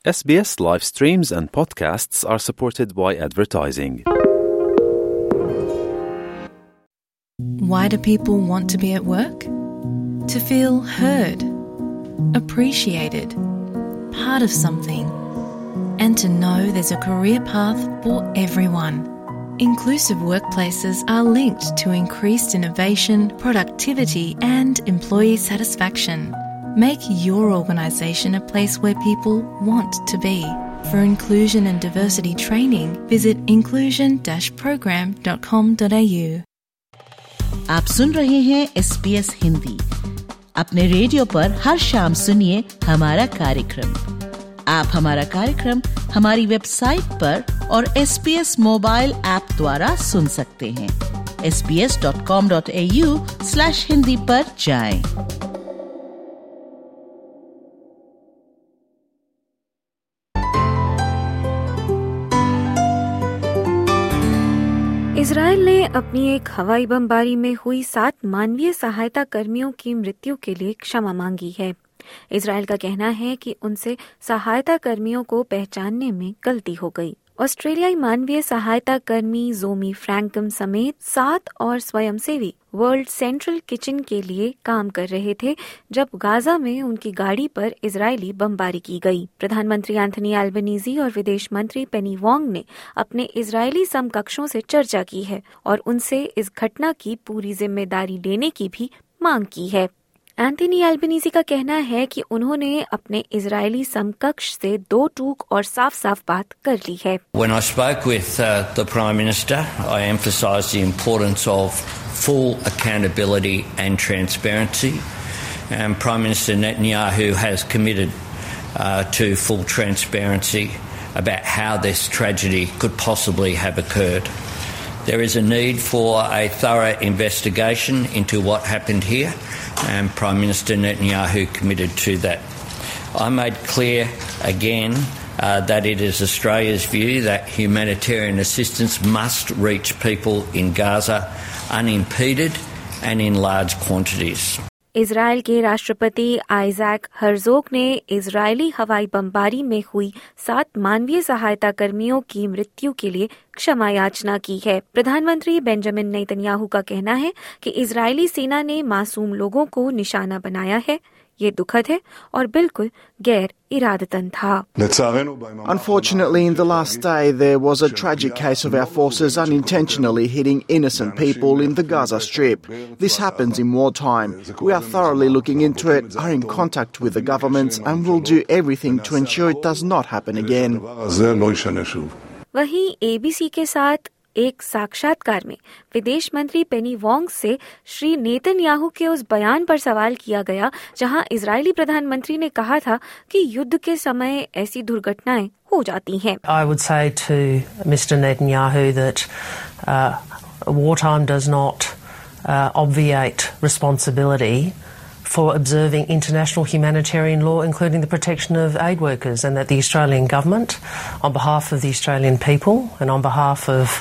SBS live streams and podcasts are supported by advertising. Why do people want to be at work? To feel heard, appreciated, part of something, and to know there's a career path for everyone. Inclusive workplaces are linked to increased innovation, productivity, and employee satisfaction. Make your organisation a place where people want to be. For inclusion and diversity training, visit inclusion-program.com.au. आप सुन रहे हैं SBS Hindi. अपने radio पर हर शाम सुनिए हमारा कार्यक्रम। आप हमारा कार्यक्रम हमारी वेबसाइट पर और SBS मोबाइल ऐप द्वारा सुन सकते हैं। sbs.com.au/hindi पर जाएं। इजराइल ने अपनी एक हवाई बमबारी में हुई 7 मानवीय सहायता कर्मियों की मृत्यु के लिए क्षमा मांगी है। इजराइल का कहना है कि उनसे सहायता कर्मियों को पहचानने में गलती हो गई। ऑस्ट्रेलियाई मानवीय सहायता कर्मी जोमी फ्रैंकम समेत 7 और स्वयंसेवी वर्ल्ड सेंट्रल किचन के लिए काम कर रहे थे जब गाजा में उनकी गाड़ी पर इजरायली बमबारी की गई। प्रधानमंत्री एंथनी एल्बनीज़ी और विदेश मंत्री पेनी वोंग ने अपने इजरायली समकक्षों से चर्चा की है और उनसे इस घटना की पूरी जिम्मेदारी लेने की भी मांग की है। एंथनी एल्बनीज़ी का कहना है कि उन्होंने अपने इजरायली समकक्ष से 2 टूक और साफ-साफ बात कर ली है। When I spoke with the Prime Minister, I emphasised the importance of full accountability and transparency. And Prime Minister Netanyahu has committed to full transparency about how this tragedy could possibly have occurred. There is a need for a thorough investigation into what happened here, and Prime Minister Netanyahu committed to that. I made clear again that it is Australia's view that humanitarian assistance must reach people in Gaza unimpeded and in large quantities. Israel के राष्ट्रपति Isaac Herzog ने Israeli हवाई बमबारी में हुई 7 मानवीय सहायता कर्मियों की मृत्यु के लिए क्षमा याचना की है। प्रधानमंत्री बेंजामिन नेतन्याहू का कहना है कि इजरायली सेना ने मासूम लोगों को निशाना बनाया है। ये दुखद है और बिल्कुल गैर इरादतन था। Unfortunately, in the last day, there was a tragic case of our forces unintentionally hitting innocent people in the Gaza Strip. This happens in wartime. We are thoroughly looking into it, are in contact with the governments, and will do everything to ensure it does not happen again. वहीं ABC के साथ एक साक्षात्कार में विदेश मंत्री पेनी Wong से Shri Netanyahu के उस बयान पर सवाल किया गया जहां इजरायली प्रधानमंत्री ने कहा था कि युद्ध के समय ऐसी दुर्घटनाएं हो जाती हैं। I would say to Mr. Netanyahu that wartime does not obviate responsibility for observing international humanitarian law, including the protection of aid workers, and that the Australian government, on behalf of the Australian people and on behalf of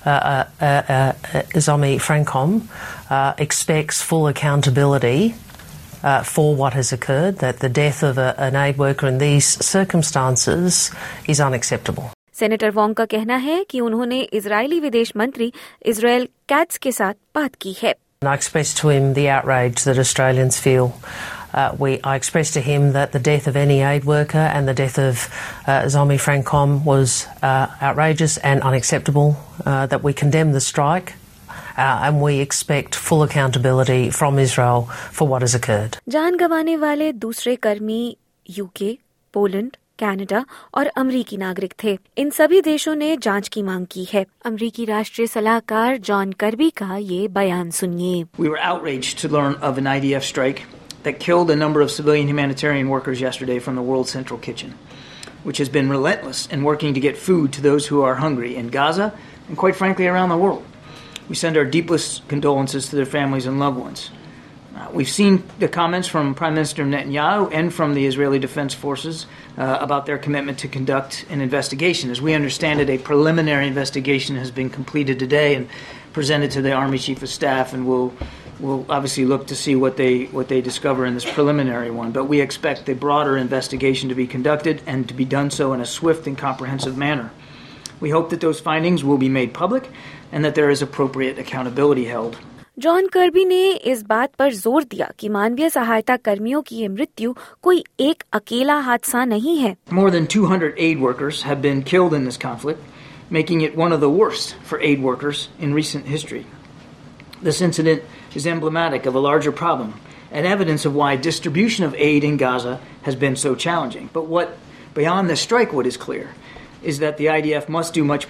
Zomi Francom, expects full accountability for what has occurred, that the death of an aid worker in these circumstances is unacceptable. Senator Wong का कहना है कि उन्होंने Israeli विदेश मंत्री Israel cats के साथ बात की है। I expressed to him the outrage that Australians feel. I expressed to him that the death of any aid worker and the death of Zomi Francom was outrageous and unacceptable, that we condemn the strike and we expect full accountability from Israel for what has occurred. जान गंवाने वाले दूसरे कर्मी UK, Poland, Canada और अमेरिकी नागरिक थे। इन सभी देशों ने जांच की मांग की है। अमेरिकी राष्ट्रीय सलाहकार जॉन कर्बी का ये बयान सुनिए। We were outraged to learn of an IDF strike that killed a number of civilian humanitarian workers yesterday from the World Central Kitchen, which has been relentless in working to get food to those who are hungry in Gaza and quite frankly around the world. We send our deepest condolences to their families and loved ones. We've seen the comments from Prime Minister Netanyahu and from the Israeli Defense Forces about their commitment to conduct an investigation. As we understand it, a preliminary investigation has been completed today and presented to the Army Chief of Staff and will We'll obviously look to see what they discover in this preliminary one, but we expect a broader investigation to be conducted and to be done so in a swift and comprehensive manner. We hope that those findings will be made public and that there is appropriate accountability held. John Kirby ने इस बात पर जोर दिया कि मानवीय सहायता कर्मियों की ये मृत्यु कोई एक अकेला हादसा नहीं है. More than 200 aid workers have been killed in this conflict, making it one of the worst for aid workers in recent history. This incident is emblematic of a larger problem and evidence of why distribution of aid in Gaza has been so challenging. But beyond the strike, what is clear is that the IDF must do much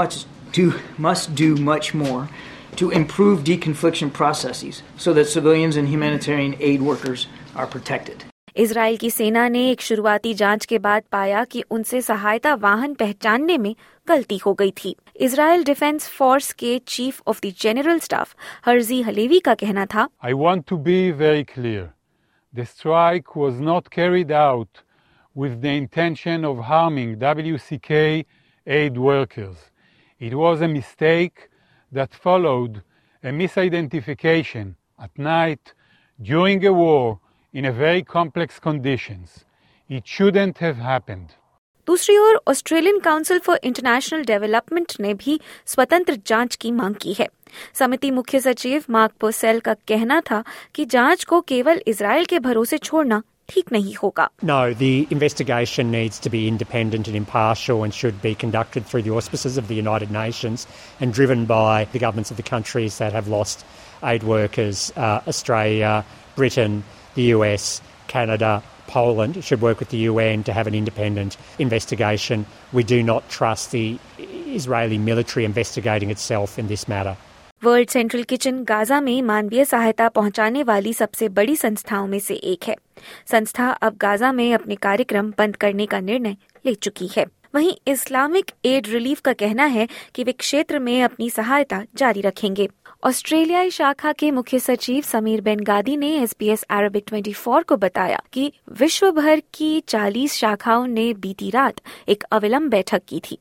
more to improve deconfliction processes so that civilians and humanitarian aid workers are protected. Israel की सेना ने एक शुरुआती जांच के बाद पाया कि उनसे सहायता वाहन पहचानने में गलती हो गई थी. इजराइल डिफेंस फोर्स के chief of the general staff Herzi Halevi का कहना था, I want to be very clear. The strike was not carried out with the intention of harming WCK aid workers. It was a mistake that followed a misidentification at night during a war in a very complex conditions. It shouldn't have happened. दूसरी ओर Australian council for international development ने भी स्वतंत्र जांच की मांग की है. समिति मुख्य सचिव मार्क पर्सेल का कहना था कि जांच को केवल इजराइल के भरोसे छोड़ना ठीक नहीं होगा. No, the investigation needs to be independent and impartial and should be conducted through the auspices of the United Nations and driven by the governments of the countries that have lost aid workers. Australia, Britain, the US, Canada, Poland should work with the UN to have an independent investigation. We do not trust the Israeli military investigating itself in this matter. World central kitchen Gaza में मानवीय सहायता पहुंचाने वाली सबसे बड़ी संस्थाओं में से एक है. संस्था अब गाजा में अपने कार्यक्रम बंद करने का निर्णय ले चुकी है. वहीं इस्लामिक एड रिलीफ का कहना है कि वे क्षेत्र में अपनी सहायता जारी रखेंगे. ऑस्ट्रेलियाई शाखा के मुख्य सचिव समीर बेनगादी ने SBS अरबिक 24 को बताया कि विश्व भर की 40 शाखाओं ने बीती रात एक अविलंब बैठक की थी.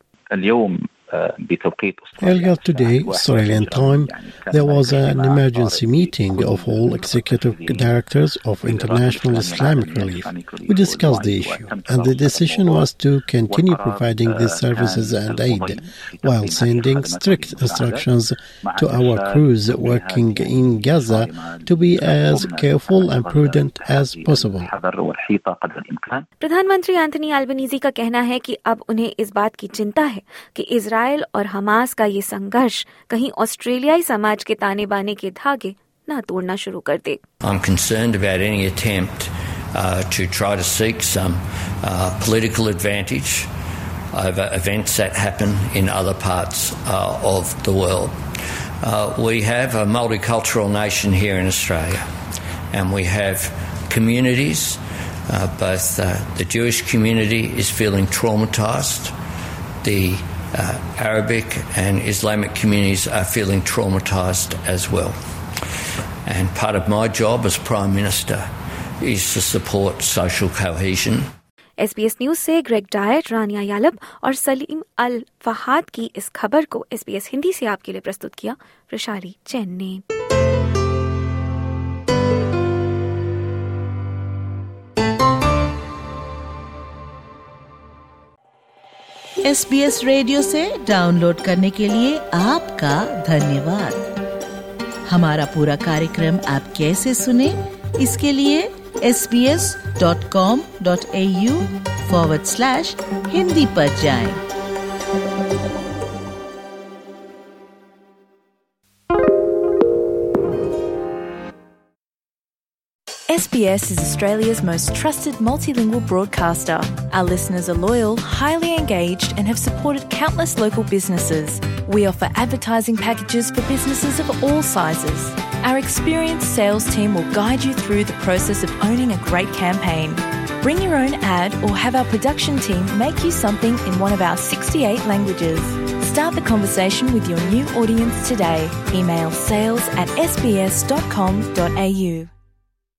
Earlier today, Australian time, there was an emergency meeting of all executive directors of International Islamic Relief. We discussed the issue, and the decision was to continue providing these services and aid, while sending strict instructions to our crews working in Gaza to be as careful and prudent as possible. प्रधानमंत्री Anthony Albanese का कहना है कि अब उन्हें इस बात की चिंता है कि इजराइल और हमास का ये संघर्ष कहीं ऑस्ट्रेलियाई समाज के ताने बाने के धागे ना तोड़ना शुरू कर दे. I'm concerned about any attempt to try to seek some political advantage over events that happen in other parts of the world. We have a multicultural nation here in Australia, and we have communities. Both the Jewish community is feeling traumatised. The Arabic and Islamic communities are feeling traumatised as well. And part of my job as Prime Minister is to support social cohesion. SBS news से Greg Dyett, Rania Yallop और Saleem अल फहाद की इस खबर को SBS Hindi से आपके लिए प्रस्तुत किया वैशाली जैन ने. SBS रेडियो से डाउनलोड करने के लिए आपका धन्यवाद. हमारा पूरा कार्यक्रम आप कैसे सुने, इसके लिए sbs.com.au/hindi पर जाएं. SBS is Australia's most trusted multilingual broadcaster. Our listeners are loyal, highly engaged, and have supported countless local businesses. We offer advertising packages for businesses of all sizes. Our experienced sales team will guide you through the process of owning a great campaign. Bring your own ad or have our production team make you something in one of our 68 languages. Start the conversation with your new audience today. Email sales@sbs.com.au.